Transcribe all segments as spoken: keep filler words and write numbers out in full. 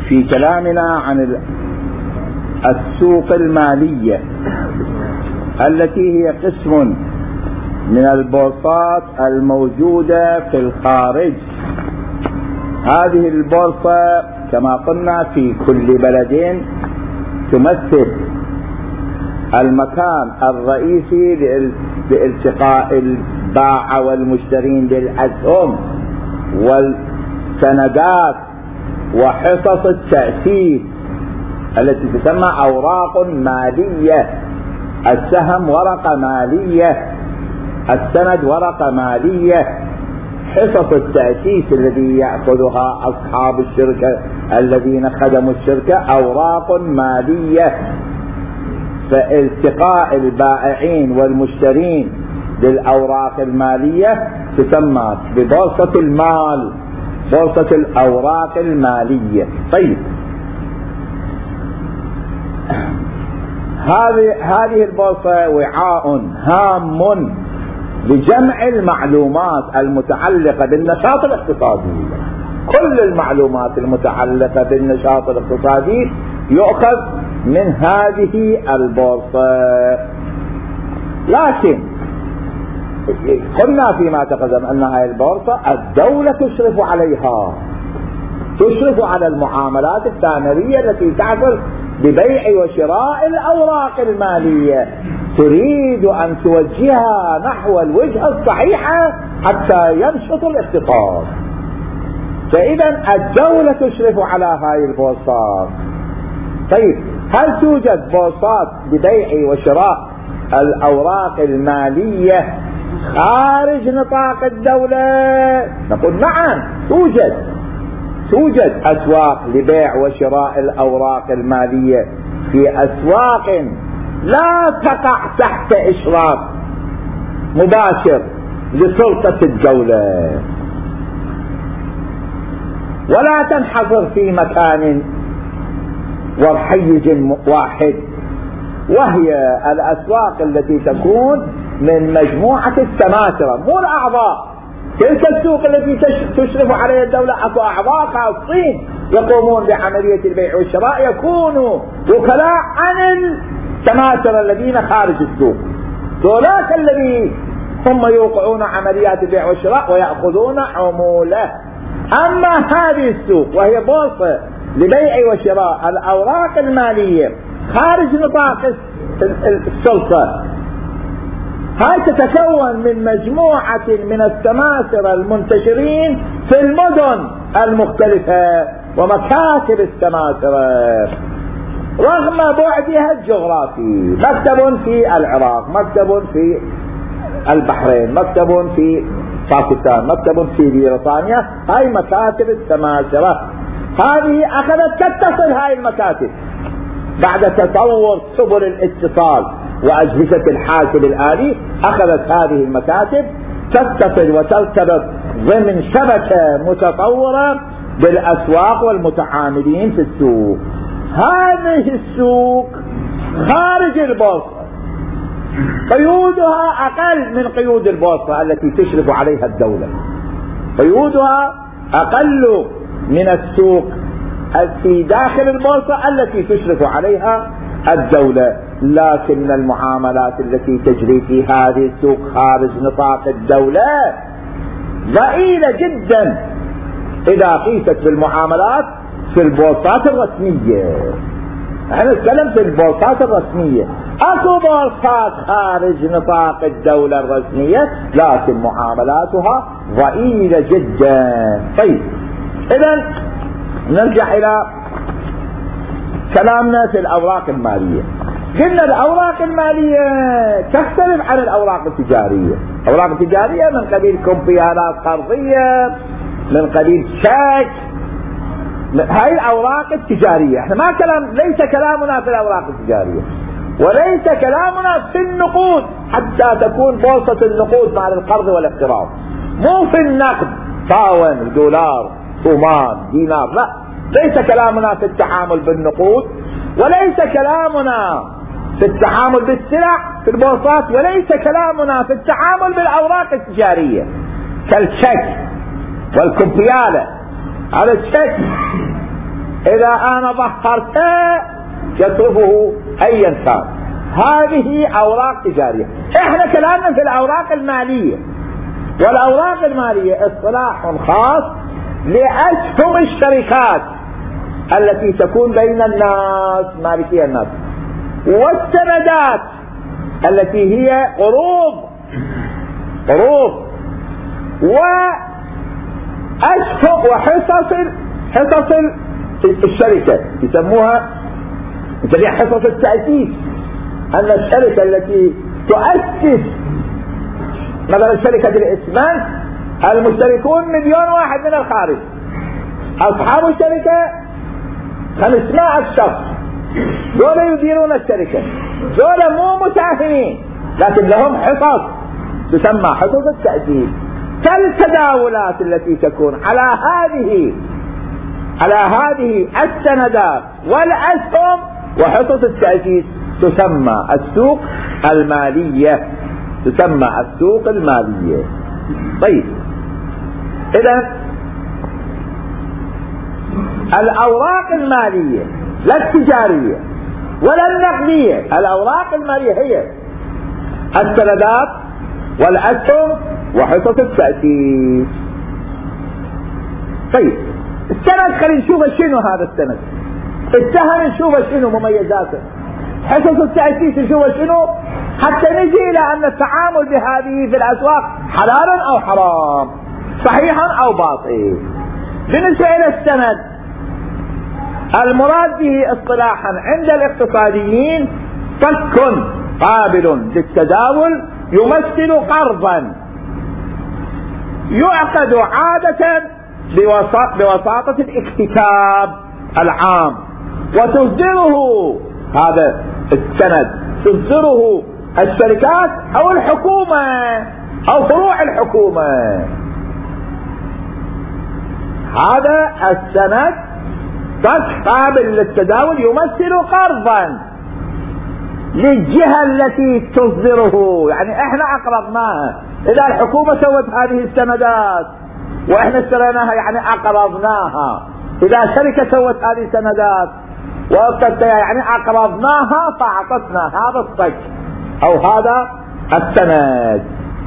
في كلامنا عن السوق المالية التي هي قسم من البورصات الموجودة في الخارج. هذه البورصة كما قلنا في كل بلد تمثل المكان الرئيسي لالتقاء البائع والمشترين للأسهم والسندات وحصص التأسيس التي تسمى أوراق مالية. السهم ورقة مالية، السند ورقة مالية، حصص التأسيس الذي يأخذها أصحاب الشركة الذين خدموا الشركة أوراق مالية. فالتقاء البائعين والمشترين للأوراق المالية تسمى ببورصة المال، بورصة الأوراق المالية. طيب، هذه هذه البورصة وعاء هام لجمع المعلومات المتعلقة بالنشاط الاقتصادي. كل المعلومات المتعلقة بالنشاط الاقتصادي يؤخذ من هذه البورصة. لكن قلنا فيما تقدم أن هذه البورصة الدولة تشرف عليها، تشرف على المعاملات الثانوية التي تحصل ببيع وشراء الأوراق المالية، تريد أن توجهها نحو الوجهة الصحيحة حتى ينشط الاقتصاد. فإذا الدولة تشرف على هذه البورصات. طيب، هل توجد بورصات ببيع وشراء الأوراق المالية خارج نطاق الدولة؟ نقول نعم، توجد توجد أسواق لبيع وشراء الأوراق المالية في أسواق لا تقع تحت إشراف مباشر لسلطة الدولة، ولا تنحصر في مكان وحيز واحد، وهي الأسواق التي تكون من مجموعة السماسرة، مو الأعضاء. تلك السوق التي تشرف عليها الدولة أكو أعضاء خاصين يقومون بعملية البيع والشراء، يكونوا وكلاء عن السماسرة الذين خارج السوق. ذولاك الذين هم يوقعون عمليات البيع والشراء ويأخذون عمولة. أما هذه السوق وهي بورصة لبيع وشراء الأوراق المالية خارج نطاق السلطة، هاي تتكون من مجموعة من السماسرة المنتشرين في المدن المختلفة ومكاتب السماسرة رغم بعدها الجغرافي. مكتب في العراق، مكتب في البحرين، مكتب في باكستان، مكتب في بريطانيا. هاي مكاتب السماسرة. هذه أخذت تتصل هاي المكاتب بعد تطور سبل الاتصال وأجهزة الحاسب الآلي. أخذت هذه المكاتب تتصل وترتبط ضمن شبكة متطورة بالأسواق والمتعاملين في السوق. هذه السوق خارج البورصة قيودها أقل من قيود البورصة التي تشرف عليها الدولة، قيودها أقل من السوق في داخل البورصة التي تشرف عليها الدولة. لكن المعاملات التي تجري في هذه السوق خارج نطاق الدولة ضئيلة جدا إذا قيست بالمعاملات في البورصات الرسمية. احنا نتكلم في البورصات الرسمية. اكو بورصات خارج نطاق الدولة الرسمية لكن معاملاتها ضئيلة جدا. طيب، اذا نرجع الى كلامنا في الاوراق المالية. قلنا الاوراق المالية تختلف عن الاوراق التجارية. الاوراق التجارية من قبيل كمبيالات قرضية، من قبيل شيك. هاي الاوراق التجارية احنا ما كلام، ليس كلامنا في الاوراق التجارية وليس كلامنا في النقود حتى تكون بورصة النقود مع القرض والاقتراض، مو في النقد طاون دولار ثمان دينار، لا، ليس كلامنا في التعامل بالنقود، وليس كلامنا في التعامل بالسلع في البورصات، وليس كلامنا في التعامل بالاوراق التجارية كالتشيك والكمبيالة. هذا التشيك إذا أنا ظهرته يصرفه أيا كان. هذه أوراق تجارية. إحنا كلامنا في الأوراق المالية، والأوراق المالية اصطلاح خاص لأسهم الشركات التي تكون بين الناس، مالكي الناس، والسندات التي هي قروض قروض وأسهم وحصص حصص الشركة يسموها يسميها حصص التأسيس. أن الشركة التي تؤسس مثلا شركة الإسمنت المشتركون مليون واحد من الخارج، أصحاب الشركة خمسمائة شخص، دول يديرون الشركة، دول مو مساهمين لكن لهم حصص تسمى حصص التأسيس. كالتداولات التي تكون على هذه على هذه السندات والأسهم وحصص التأسيس تسمى السوق المالية، تسمى السوق المالية. طيب، إذن الأوراق المالية لا التجارية ولا النقدية، الأوراق المالية هي السندات والأسهم وحصص التأسيس. طيب، السند خلينا نشوف شنو هذا السند، السهم نشوف شنو مميزاته، حصص التأسيس نشوف شنو، حتى نجي إلى أن التعامل بهذه في الأسواق حلال أو حرام، صحيحا أو باطل. بالنسبة إلى السند المراد به اصطلاحا عند الاقتصاديين فك قابل للتداول يمثل قرضا يعقد عادة بوساطة الاكتتاب العام، وتصدره هذا السند تصدره الشركات أو الحكومة أو فروع الحكومة. هذا السند فك قابل للتداول يمثل قرضا للجهة التي تصدره، يعني احنا اقرضناها. اذا الحكومة سوت هذه السندات واحنا اشتريناها يعني اقرضناها، اذا شركة سوت هذه السندات وأبقتها يعني اقرضناها فاعطتنا هذا الصك او هذا السند.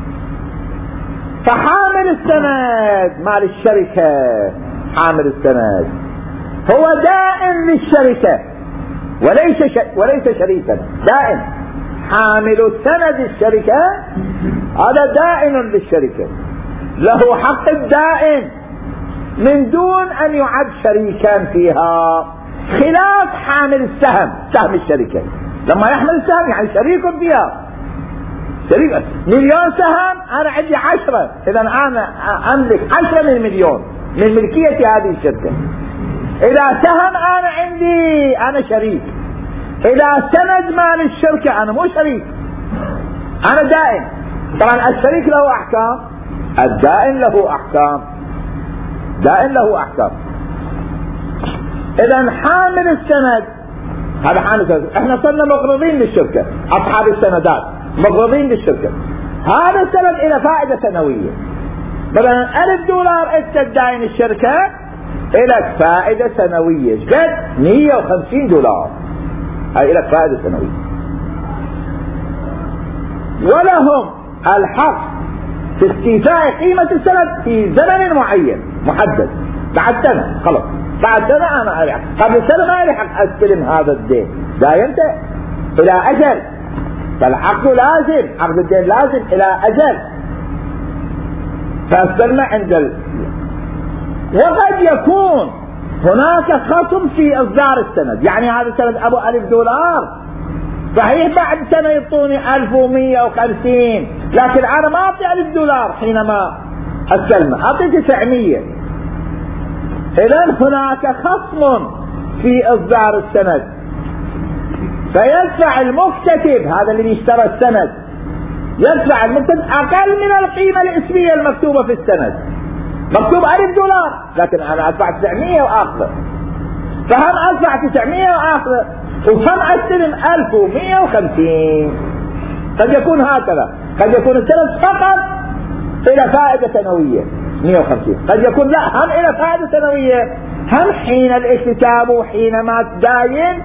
فحامل السند مال الشركة، حامل السند هو دائن للشركة وليس ش... وليس شريكا، دائن. حامل سند الشركة هذا دائن للشركة، له حق الدائن من دون أن يعد شريكا فيها، خلاف حامل السهم، سهم الشركة لما يحمل السهم يعني شريك فيها، شريك. مليون سهم أنا عندي عشرة، إذا أنا أملك عشرة من مليون من ملكية هذه الشركة. إذا سهم أنا عندي أنا شريك، إذا سند مال الشركة أنا مو شريك، أنا دائن. طبعا الشريك له أحكام، الدائن له أحكام، دائن له أحكام. إذا حامل السند هذا حامل السند، إحنا صرنا مقرضين للشركة، أصحاب السندات مقرضين للشركة، هذا السند إلى فائدة سنوية. مثلا ألف دولار أنت تداين الشركة إلى فائدة سنوية قد مئة وخمسين دولار، هاي إلى فائدة سنوية. ولهم الحق في استيفاء قيمة السند في زمن معين محدد، بعد سنة خلاص، بعد سنة أنا ألحق، قبل سنة ما ألحق أستلم هذا الدين، داينت إلى أجل. فالعقد لازم، عقد الدين لازم إلى أجل، فأستلم عند ال... وقد يكون هناك خصم في إصدار السند، يعني هذا السند أبو ألف دولار، صحيح بعد سنة يعطوني ألف ومئة وخمسين، لكن أنا ما أعطي ألف دولار حينما أستلمه، أعطي تسعمية. إذن هناك خصم في إصدار السند، فيدفع المكتتب، هذا اللي يشترى السند، يدفع المكتتب أقل من القيمة الاسمية المكتوبة في السند. مكتوب ألف دولار لكن أنا أدفع تسعمية وآخر، فهم أدفع تسعمية وآخر وهم أستلم ألف ومئة وخمسين. قد يكون هكذا، قد يكون السند فقط إلى فائدة سنوية مئة وخمسين، قد يكون لا هم إلى فائدة سنوية هم حين الاكتتاب وحين ما تداين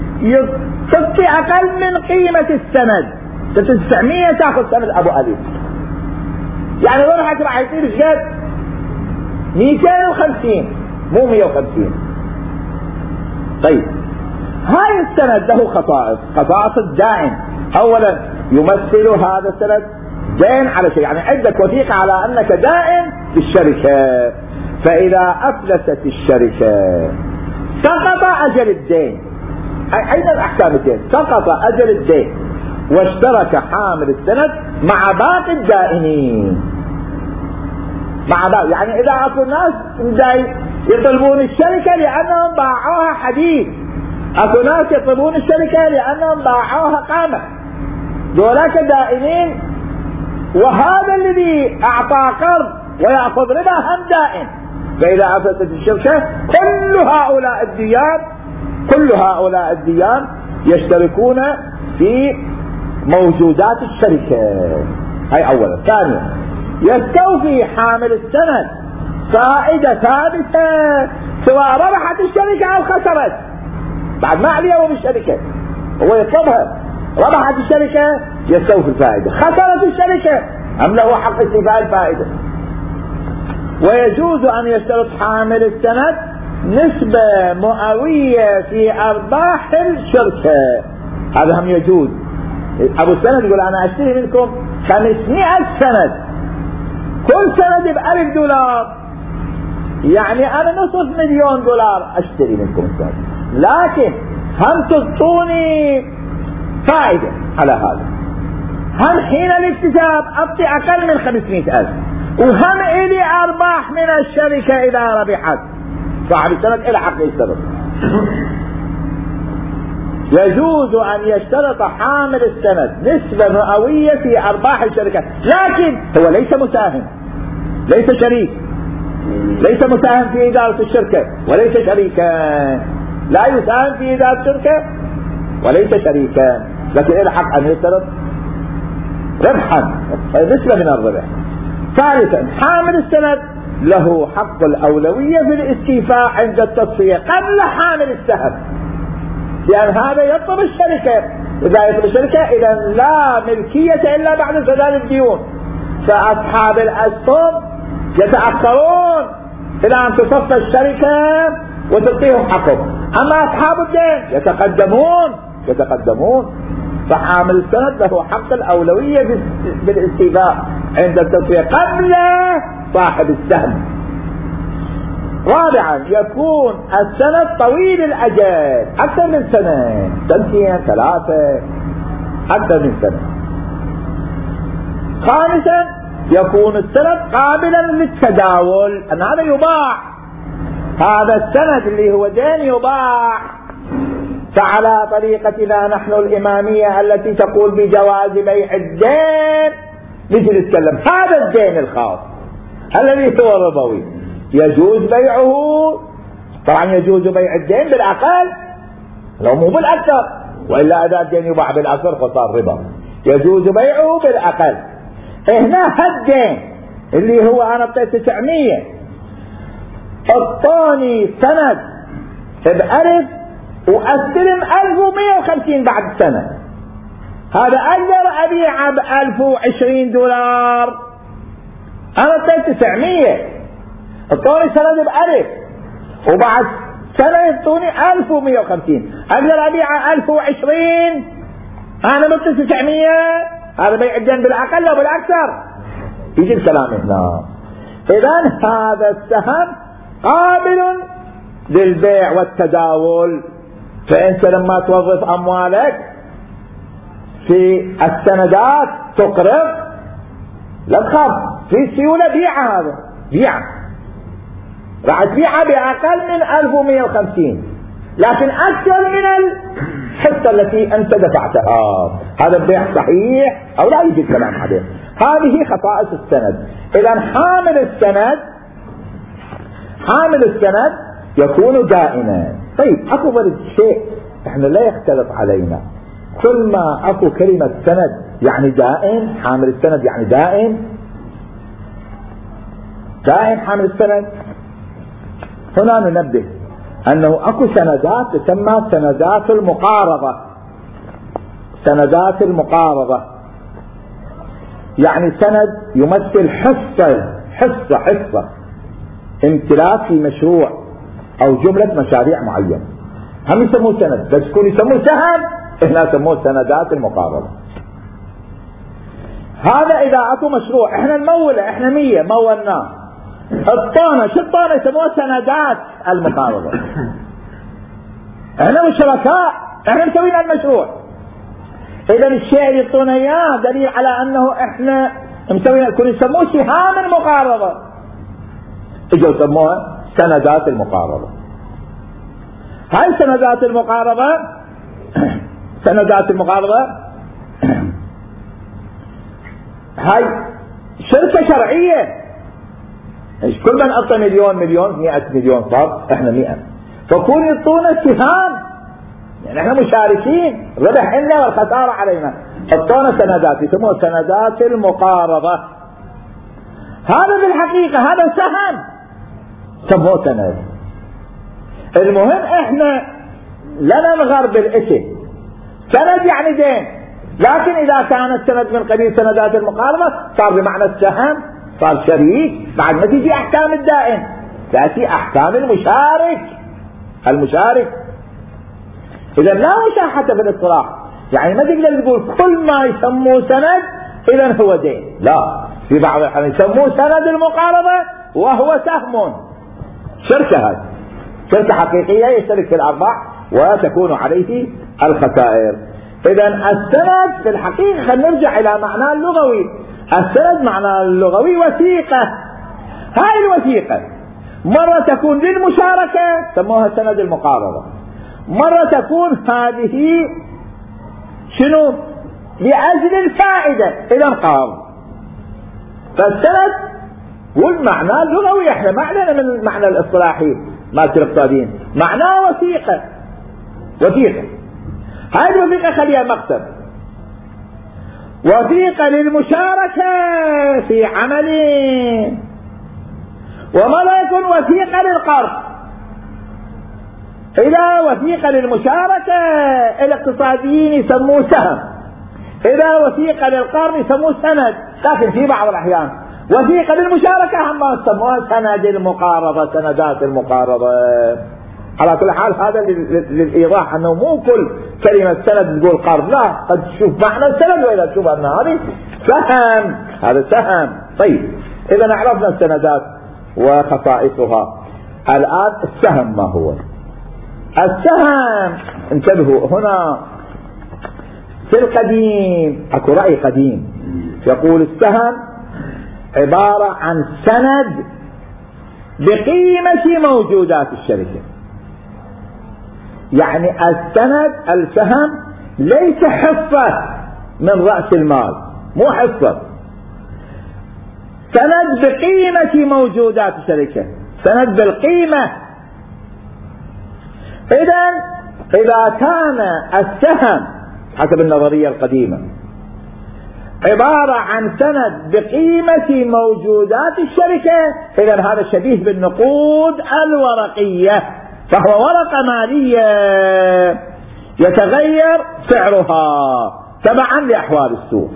تعطي اقل من قيمة السند. تسعمية تاخذ سند ابو اليف، يعني ربحك راح يصير شقد مئتين وخمسين مو مئة وخمسين. طيب هاي السند له خصائص. خصائص الدائن، اولا يمثل هذا السند دين على شيء، يعني عندك وثيقة على انك دائن بالشركة، فاذا افلست الشركة سقط اجل الدين. ايضا احكام الدين، سقط اجل الدين واشترك حامل السند مع باقي الدائنين. مع باقي يعني اذا اكو ناس يطلبون الشركة لانهم باعوها حديد، اكو ناس يطلبون الشركة لانهم باعوها قامة، دولاك دائنين، وهذا الذي اعطى قرض ويأخذ ربا هم دائن. فاذا افلست الشركة كل هؤلاء الديان كل هؤلاء الديان يشتركون في موجودات الشركة. هاي اولا. ثانيا يستوفي حامل السند فائدة ثابتة سواء ربحت الشركة او خسرت، بعد ما عليه بالشركة هو يطلبها. ربحت الشركة يستوفي الفائدة، خسرت الشركة ام له حق استيفاء الفائدة. ويجوز ان يشترط حامل السند نسبة مئوية في ارباح الشركة، هذا هم يجوز. ابو السند يقول انا اشتري منكم خمسمائة سند، كل سند بألف دولار، يعني انا نصف مليون دولار اشتري منكم السند، لكن هم تعطوني فائدة على هذا، هم حين الاكتساب اعطي اقل من خمسمائة الف، وهم الي ارباح من الشركة اذا ربحت. صاحب السند الى حق يشترط. يجوز ان يشترط حامل السند نسبة مئوية في ارباح الشركة، لكن هو ليس مساهم، ليس شريك، ليس مساهم في ادارة الشركة وليس شريكا، لا يساهم في ادارة الشركة وليس شريكا، لكن الى حق ان يشترط ربحا نسبة من الربح. ثالثا حامل السند له حق الاولوية في الاستيفاء عند التصفية قبل حامل السهم، لأن هذا يطلب الشركة، إذا يطلب الشركة إذا لا ملكية إلا بعد سداد الديون، فأصحاب الأسهم يتأخرون إلى أن تصفى الشركة وتعطيهم حقهم، أما أصحاب الدين يتقدمون يتقدمون فحامل السند له حق الأولوية بالاستيفاء عند التصفية قبل صاحب السهم. رابعا يكون السند طويل الأجل، أكثر من سنة، سنتين ثلاثة، أكثر من سنة. خامسا يكون السند قابلا للتداول، أن هذا يباع، هذا السند اللي هو دين يباع. فعلى طريقتنا نحن الإمامية التي تقول بجواز بيع الدين نجي نتكلم هذا الدين الخاص الذي هو الربوي يجوز بيعه، طبعا يجوز بيع الدين بالأقل لو مو بالأكثر، وإلا إذا الدين يباع بالأكثر فصار ربا. يجوز بيعه بالأقل. هنا هالدين اللي هو أنا بطيت تسعمية اعطوني سند بألف وأستلم ألف ومئة وخمسين بعد سنة، هذا أقدر أبيعه بألف وعشرين دولار. أنا بطيت تسعمية اعطوني سند بألف وبعد سنة يعطوني ألف ومئة وخمسين، أقدر أبيعه ألف وعشرين، أنا بطيت تسعمية، هذا بيع الدين بالأقل أو بالأكثر. يجي الكلام هنا. إذن هذا السهم قابل للبيع والتداول، فأنت لما توظف أموالك في السندات تقرض لا تخاف، في سيولة بيعها، هذا بيعها راح تبيعها بأقل من ألف ومئة وخمسين، لكن أكثر من الحصة التي أنت دفعتها، هذا البيع صحيح أو لا يجي الكلام عليه. هذه خصائص السند. إذا حامل السند حامل السند يكون دائما. طيب أكو برد شيء احنا لا يختلط علينا، كل ما أكو كلمة سند يعني دائم، حامل السند يعني دائم، دائم حامل السند. هنا ننبه أنه أكو سندات تسمى سندات المقارضة. سندات المقارضة يعني سند يمثل حصة حصة حصة امتلاك في مشروع أو جملة مشاريع معينة، هم يسموه سند، بس يكون يسموه سهم هنا يسموه سندات المقارضة. هذا إذا أكو مشروع احنا نموله، احنا مية مولناه، الطونة شو الطونة يسموه سندات المقارضة. احنا مش شركاء، احنا مسوين المشروع، اذا الشيء اللي يعطونا اياه دليل على انه احنا مسوين، يكون يسموه سهام المقارضة، اجوا يسموها سندات المقارضة. هاي سندات المقارضة سندات المقارضة هاي شركة شرعية، كل من أعطى مليون مليون مئة مليون صار احنا مئة، فكون يعطونا سهام يعني احنا مشاركين، ربح لنا والخسارة علينا، اعطونا سندات يسموها سندات المقارضة. هذا بالحقيقة هذا سهم سموه سند. المهم احنا لا ننغر بالاسم، سند يعني دين، لكن اذا كان السند من قبيل سندات المقارضة صار بمعنى السهم، صار شريك، بعد ما تيجي احكام الدائن تأتي احكام المشارك. المشارك اذا لا مشاحة في الاصطلاح، يعني ما تقدر تقول كل ما يسموه سند اذا هو دين، لا، في بعض الأحيان يسموه سند المقارضة وهو سهم، شركة، هذه شركة حقيقية يشترك في الأرباح وتكون عليه الخسائر. إذا السند في الحقيقة خلينا نرجع إلى معناه اللغوي. السند معناه اللغوي وثيقة. هاي الوثيقة مرة تكون للمشاركة سموها سند المقارضة، مرة تكون هذه شنو لأجل الفائدة إذا قام. فالسند والمعنى اللغوي احنا ما علينا من المعنى الاصطلاحي ما الاقتصاديين، معناه وثيقة. وثيقة هذه الوثيقة خليها مكتب، وثيقة للمشاركة في عمل، وما لا يكون وثيقة للقرض. إذا وثيقة للمشاركة الاقتصاديين يسموه سهم، إذا وثيقة للقرض يسموه سند، لكن في بعض الأحيان وثيقة للمشاركة هم يسموها سند المقارضة، سندات المقارضة. على كل حال هذا للإيضاح أنه مو كل كلمة سند تقول قرض، لا، قد تشوف معنى السند وإذا تشوف أن هذه سهم، هذا سهم. طيب إذا عرفنا السندات وخصائصها، الآن السهم ما هو؟ السهم انتبهوا هنا في القديم اكو رأي قديم يقول السهم عبارة عن سند بقيمة موجودات الشركة. يعني السند السهم ليس حصة من رأس المال، مو حصة، سند بقيمة موجودات الشركة، سند بالقيمة. إذا إذا كان السهم حسب النظرية القديمة عبارة عن سند بقيمة موجودات الشركة، إذا هذا شبيه بالنقود الورقية، فهو ورقة مالية يتغير سعرها تبعا لأحوال السوق.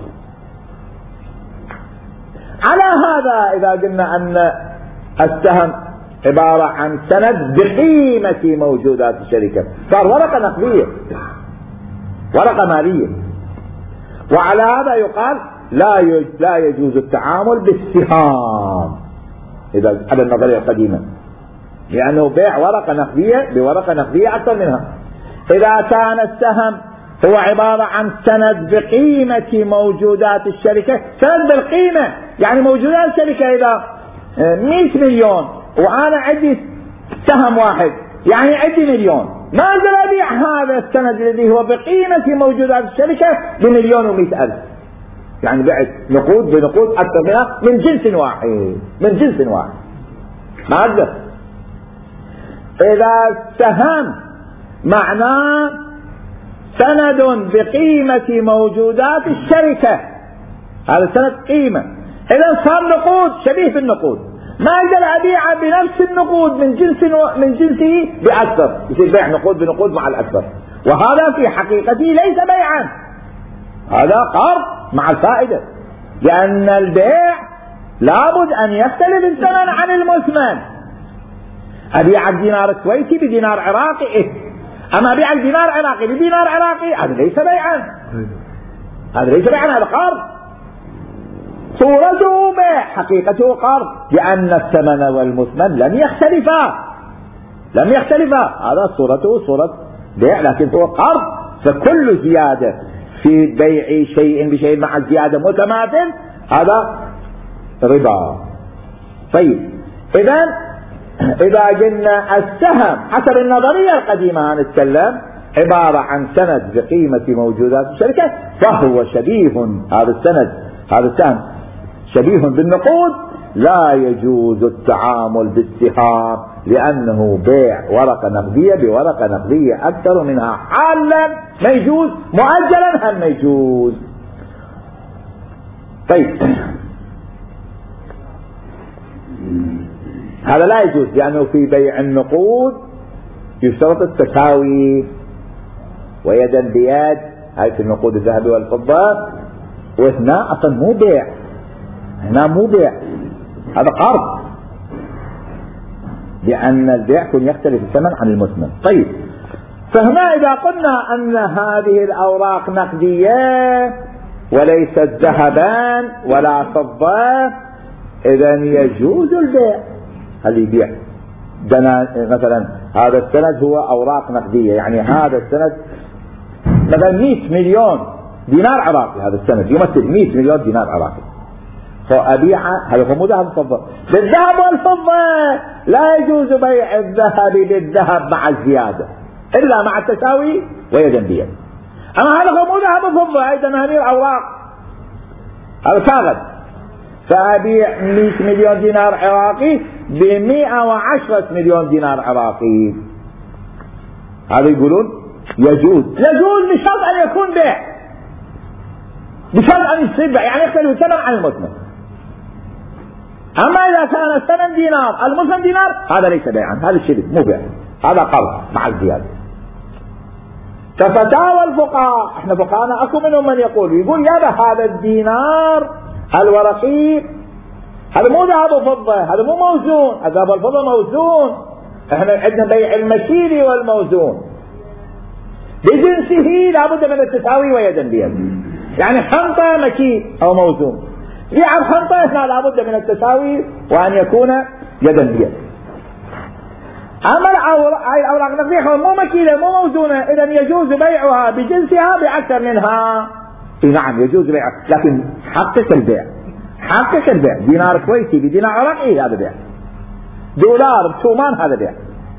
على هذا إذا قلنا أن السهم عبارة عن سند بقيمة موجودات الشركة صار ورقة نقدية، ورقة مالية. وعلى هذا يقال لا لا يجوز التعامل بالسهام إذا على النظرية القديمة، لأنه بيع ورقة نقدية بورقة نقدية أكثر منها. إذا كان السهم هو عبارة عن سند بقيمة موجودات الشركة، سند بالقيمة يعني موجودات الشركة إذا مئة مليون وأنا عندي سهم واحد يعني عندي مليون، ما أقدر أبيع هذا السند الذي هو بقيمة موجودات الشركة بمليون ومئة ألف، يعني بعت نقود بنقود أكثر منها من جنس واحد، من جنس واحد ما أقدر. إذا السهم معناه سند بقيمة موجودات الشركة، هذا سند قيمة، إذا صار نقود شبيه بالنقود. ما اقدر ابيعه بنفس النقود من جنس من جنسه باكثر، يصير بيع نقود بنقود مع الاكثر، وهذا في حقيقته ليس بيعا، هذا قرض مع الفائدة، لأن البيع لابد أن يختلف الثمن عن المثمن. أبيع الدينار الكويتي بدينار عراقي إيه؟ أما أبيع الدينار عراقي بدينار عراقي هذا ليس بيعا، هذا ليس بيعا، هذا قرض. صورته بيع حقيقته قرض، لأن الثمن والمثمن لم يختلفا لم يختلفا هذا صورته صورة بيع، لكن هو قرض. فكل زيادة في بيع شيء بشيء مع الزيادة متماثل هذا ربا. طيب إذا إذا قلنا السهم حسب النظرية القديمة هنتكلم عبارة عن سند بقيمة موجودات الشركة، فهو شبيه، هذا السند هذا السهم شبيه بالنقود، لا يجوز التعامل بالسهام لأنه بيع ورقة نقدية بورقة نقدية أكثر منها حالا ما يجوز، مؤجلا هم ما يجوز. طيب هذا لا يجوز لأنه في بيع النقود يشترط التساوي ويدا بيد، هاي في النقود الذهب والفضة، وهنا أصلا مو بيع، هنا مو بيع، هذا قرض، لأن البيع يكون يختلف الثمن عن المثمن. طيب فهنا إذا قلنا أن هذه الأوراق نقدية وليست ذهبا ولا فضة، إذن يجوز البيع. هل يبيع مثلا هذا السند هو أوراق نقدية، يعني هذا السند مثلا مئة مليون دينار عراقي، هذا السند يمثل مئة مليون دينار عراقي، فأبيعه، هذا هو مو ذهب وفضة. بالذهب والفضة لا يجوز بيع الذهب بالذهب مع الزيادة إلا مع التساوي ويدا بيد. أما هذا هو مو ذهب وفضة، أيضا هذه الأوراق هذا كاغذ، فأبيع مئة مليون دينار عراقي بمئة وعشرة مليون دينار عراقي، هذا يقولون يجوز. يجوز بشرط أن يكون بيع، بشرط أن يصير بيع، يعني يختلف الثمن عن المثمن. أما إذا كان الثمن دينار المثمن دينار هذا ليس بيعا، هذا الشرك مو بيع، هذا قرض مع الزيادة. ففتاوى الفقهاء، احنا فقهاءنا اكو منهم من يقول يقول يا هذا الدينار الورقي هذا مو ذهب وفضة، هذا مو موزون، الذهب والفضة موزون، احنا عندنا بيع المكيل والموزون بجنسه لابد من التساوي ويدا بيد، يعني حنطة مكيل او موزون، بيع الحنطة هنا لابد من التساوي وان يكون يدا بيد. اما الاوراق النقدية مو مكيلة مو موزونة، اذا يجوز بيعها بجنسها باكثر منها. نعم يجوز بيعها، لكن حقق البيع، حقق البيع، دينار كويتي بدينار عراقي هذا بيع، دولار بثومان هذا بيع.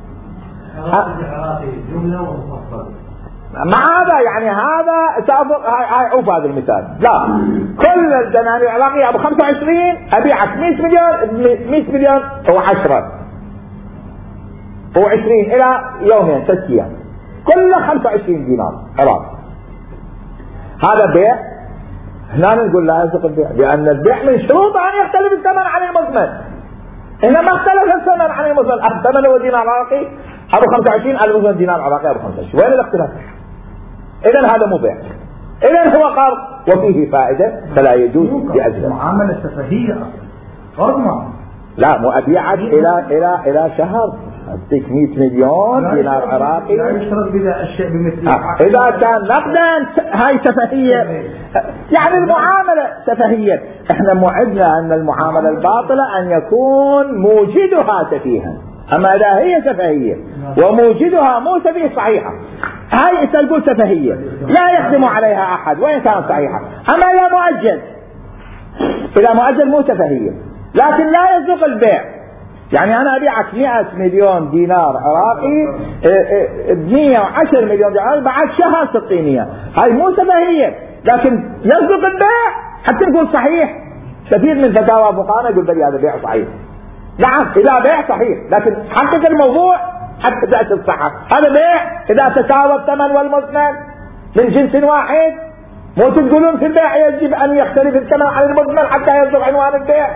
مع هذا يعني هذا سافر، هاي عوف هذا المثال، لا كل الدنانير العراقية ابو خمسة وعشرين ابيعك مئة مليون، مئة مليون هو عشرة هو عشرين الى يومين ست ايام، كله خمسة وعشرين دينار عراقي، هذا بيع. هنا نقول لا يصدق البيع، لأن البيع من شروط أن يختلف الثمن عن المثمن. إنما اختلف الثمن عن المثمن، الثمن هو دينار عراقي أبو خمسة وعشرين، المثمن دينار عراقي أبو خمسة وعشرين، وين الاختلاف؟ إذن هذا مو بيع، إذن هو قرض وفيه فائدة فلا يجوز بأجله. معاملة سفهية قرض معاملة، لا مو أبيعك إلى إلى إلى شهر أعطيك مئة مليون دينار عراقي، لا يشترط بذا الشيء بمثل آه. إذا كان نقدا هاي سفهية، يعني المعاملة سفهية. احنا موعدنا أن المعاملة الباطلة أن يكون موجدها سفيها، أما إذا هي سفهية وموجدها مو سفيه صحيحة، هاي تقول سفهية لا يخدم عليها أحد وإن كانت صحيحة. أما إذا مؤجل، إذا مؤجل مو سفهية، لكن لا يصدق البيع، يعني أنا أبيعك مئة مليون دينار عراقي مئة وعشرة مليون دينار بعد شهر ستينية، هاي مو سفهية، لكن يصدق البيع حتى نقول صحيح. كثير من فتاوى فقهاء يقول بلي هذا بيع صحيح، نعم إذا بيع صحيح، لكن حقق الموضوع حتى تأتي الصحة. هذا بيع إذا تساوى الثمن والمثمن من جنس واحد، مو تقولون في البيع يجب أن يختلف الثمن عن المثمن حتى يصدق عنوان البيع.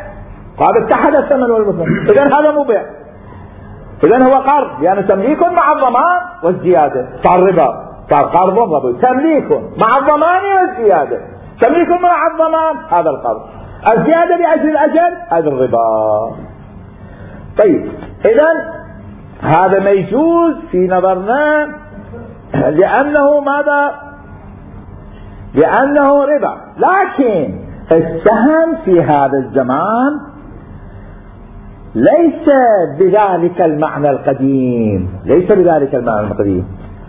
قال اتحد الثمن والمثمن، إذن هذا مو بيع، إذن هو قرض، يعني تمليك مع الضمان والزيادة، صار ربا، صار قرض ربا، تمليك مع الضمان والزيادة، تمليك مع الضمان هذا القرض، الزيادة بأجل الأجل هذا الربا. طيب إذن هذا ما يجوز في نظرنا لأنه ماذا؟ لأنه ربا. لكن السهم في هذا الزمان ليس بذلك المعنى القديم، ليس بذلك المعنى القديم.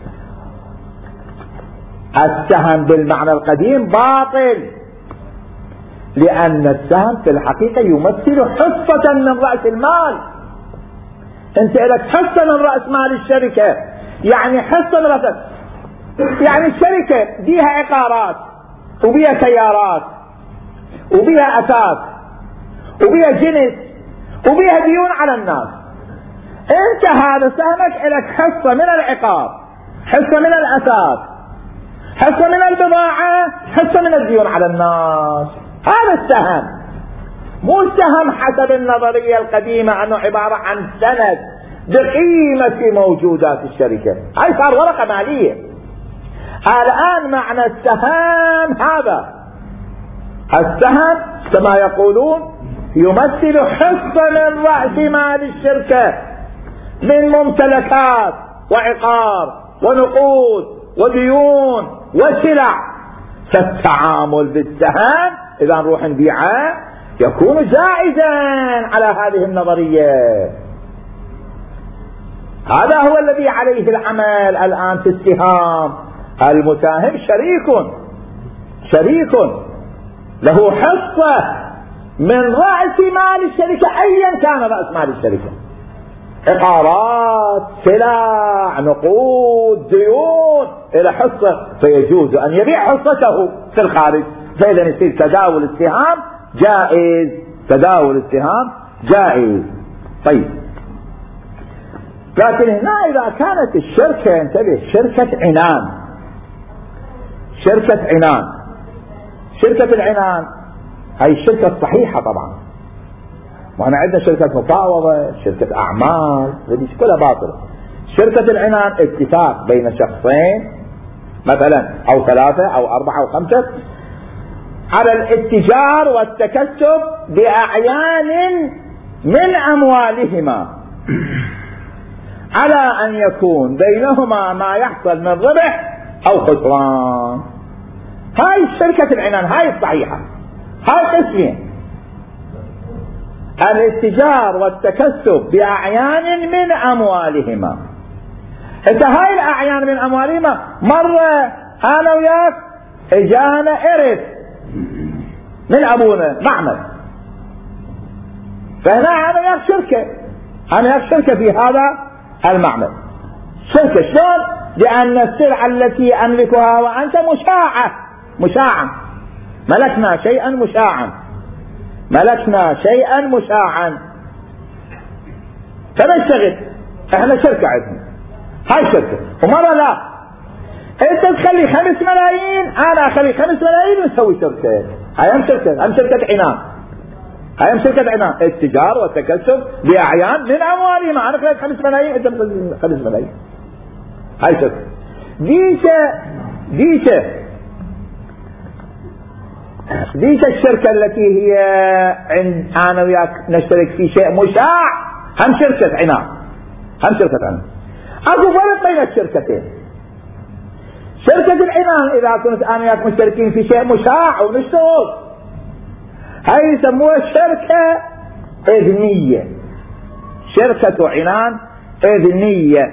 السهم بالمعنى القديم باطل، لأن السهم في الحقيقة يمثل حصة من رأس المال. انت لك حصة من رأس مال الشركة، يعني حصة من رأس، يعني الشركة بيها عقارات وبيها سيارات وبيها أساس وبيها جنس وبيها ديون على الناس. انت هذا سهمك لك حصة من العقار، حصة من الأساس، حصة من البضاعة، حصة من الديون على الناس. هذا السهم، مو السهم حسب النظرية القديمة أنه عبارة عن سند بقيمة موجودات الشركة. هاي صار ورقة مالية. الآن معنى السهم هذا، السهم كما يقولون يمثل حصة من رأس مال الشركة من ممتلكات وعقار ونقود وديون وسلع. فالتعامل بالسهم إذا نروح نبيعه يكون جائزا على هذه النظرية. هذا هو الذي عليه العمل الآن في السهام. المساهم شريك، شريك له حصة من رأس مال الشركة أيا كان رأس مال الشركة، عقارات، سلع، نقود، ديون، إلى حصة، فيجوز أن يبيع حصته في الخارج. فإذا يصير تداول السهام جائز، تداول السهام جائز. طيب لكن هنا إذا كانت الشركة، انتبه، شركة عنان، شركة عنان، شركة العنان هاي الشركة الصحيحة طبعا، وانا عندنا شركة مفاوضة، شركة اعمال، هذه كلها باطلة. شركة العنان اتفاق بين شخصين مثلا او ثلاثة او اربعة او خمسة على الاتجار والتكسب باعيان من اموالهما، على ان يكون بينهما ما يحصل من ربح او خسران. هاي شركة العنان، هاي الصحيحة. هاي قسمين، الاتجار والتكسب بأعيان من أموالهما. انت هاي الأعيان من أموالهما، مرة أنا وياك اجانا إرث من أبونا معمل، فهنا أنا وياك شركة، أنا وياك شركة في هذا المعمل. شركة شلون؟ لأن السلعة التي أملكها وأنت مشاعة، مشاعا، ملكنا شيئا مشاعا، ملكنا شيئا مشاعا، فنشتغل احنا شركة عندنا، هاي شركة. ومرة لا، انت تخلي خمس ملايين انا اخلي خمس ملايين ونسوي شركة. هاي هم شركة، هم شركة عنان، هاي هم شركة عنان، التجار والتكسب بأعيان من اموالهم. انا خليت خمس ملايين، انت خمس ملايين، هاي شركة. ديشة ديشة ديشة الشركة التي هي عند انا وياك نشترك في شيء مشاع، هم شركة عنان، هم شركة عنان. اكو فرق بين الشركتين. شركة العنان اذا كنت انا وياك مشتركين في شيء مشاع ونشتغل، هاي يسموها شركة اذنية، شركة عنان اذنية.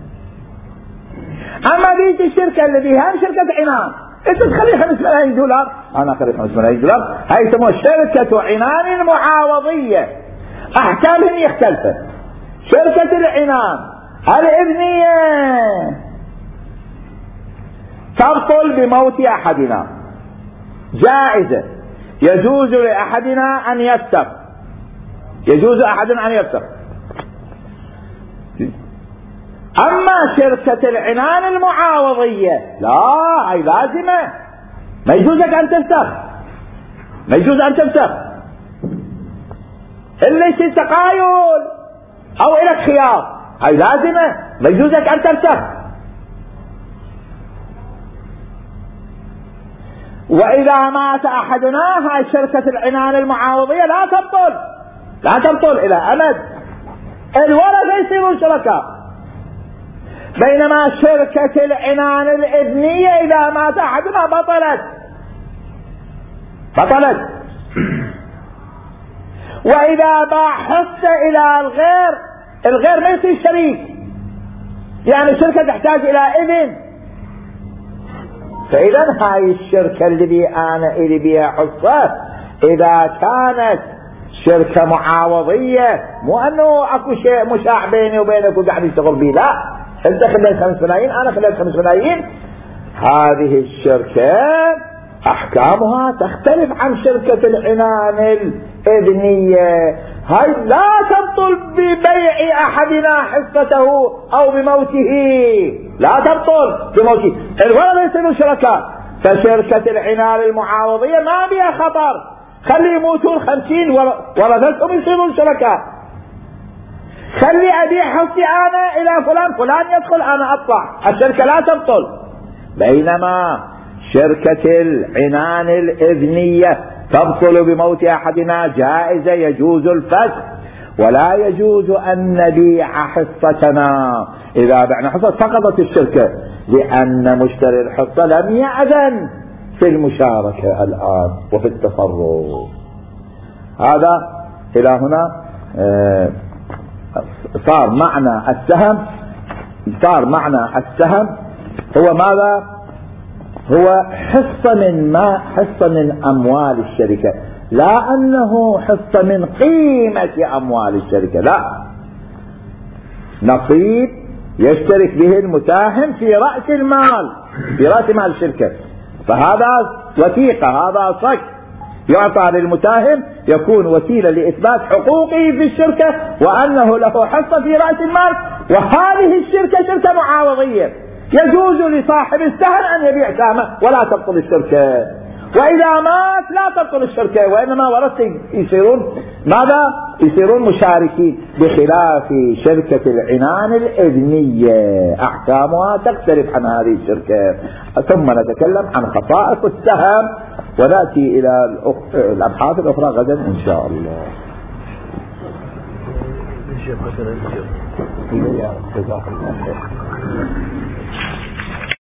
اما ديش الشركة التي هم شركة عنان، انت تخلي خمس ملايين دولار انا اخلي خمس ملايين دولار، هاي يسموها شركة عنان معاوضية، احكامهم يختلفت. شركة العنان الاذنية تبطل بموت احدنا، جائزة، يجوز لاحدنا ان يفسخ، يجوز احدنا ان يفسخ. اما شركة العنان المعاوضية لا، هي لازمة، ما يجوز لك ان تفسخ، ما يجوز ان تفسخ. إلا يصير تقايل أو إلك خيار، هاي لازمة، ما يجوزك أن ترتخ. وإذا مات أحدنا، هاي شركة العنان المعاوضية لا تبطل، لا تبطل إلى أمد، الورثة يصيرون شركاء. بينما شركة العنان الإذنية إذا مات أحدنا بطلت بطلت وإذا باع حصة إلى الغير، الغير ما يصير شريك، يعني الشركة تحتاج إلى إذن. فإذا هاي الشركة اللي أنا إلي بها حصة إذا كانت شركة معاوضية، مو أنه أكو شيء مشاع بيني وبينك وقاعد يشتغل بي، لا، أنت خليت خمس ملايين أنا خليت خمس ملايين، هذه الشركة أحكامها تختلف عن شركة العنان الإذنية. هاي لا تبطل ببيع أحدنا حصته أو بموته، لا تبطل بموته، الولد يصيرون شركاء. فشركة العنان المعاوضية ما بها خطر، خلي يموتون خمسين ورثتهم يصيرون شركاء، خلي أبيع حصتي أنا إلى فلان، فلان يدخل أنا أطلع، الشركة لا تبطل. بينما شركة العنان الإذنية تبطل بموت أحدنا، جائزة، يجوز الفسخ، ولا يجوز أن نبيع حصتنا. إذا بعنا حصة سقطت الشركة، لأن مشتري الحصة لم يأذن في المشاركة الآن وفي التصرف. هذا إلى هنا صار معنى السهم، صار معنى السهم هو ماذا؟ هو حصة من ما حصة من أموال الشركة، لا أنه حصة من قيمة أموال الشركة، لا، نصيب يشترك به المساهم في رأس المال، في رأس مال الشركة. فهذا وثيقة، هذا صك يعطى للمساهم، يكون وسيلة لإثبات حقوقه في الشركة وأنه له حصة في رأس المال. وهذه الشركة شركة معاوضية، يجوز لصاحب السهم أن يبيع سهمه ولا تبطل الشركة. وإذا مات لا تبطل الشركة، وإنما ورثته يصيرون ماذا؟ يصيرون مشاركين، بخلاف شركة العنان الإذنية أحكامها تختلف عن هذه الشركة. ثم نتكلم عن خصائص السهم ونأتي إلى الأبحاث الأخرى غدا إن شاء الله. جزاك الله خير.